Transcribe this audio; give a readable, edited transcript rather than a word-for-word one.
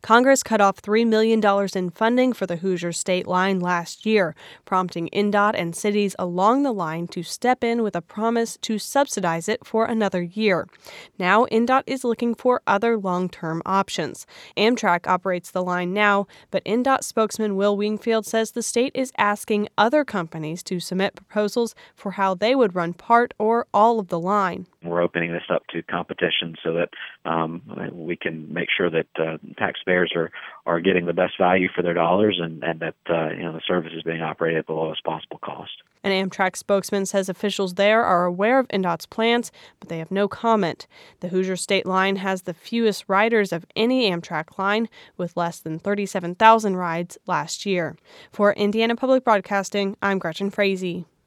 Congress cut off $3 million in funding for the Hoosier State Line last year, prompting INDOT and cities along the line to step in with a promise to subsidize it for another year. Now, INDOT is looking for other long-term options. Amtrak operates the line now, but INDOT spokesman Will Wingfield says the state is asking other companies to submit proposals for how they would run part or all of the line. We're opening this up to competition so that we can make sure that taxpayers are getting the best value for their dollars and that the service is being operated at the lowest possible cost. An Amtrak spokesman says officials there are aware of INDOT's plans, but they have no comment. The Hoosier State Line has the fewest riders of any Amtrak line, with less than 37,000 rides last year. For Indiana Public Broadcasting, I'm Gretchen Frazee.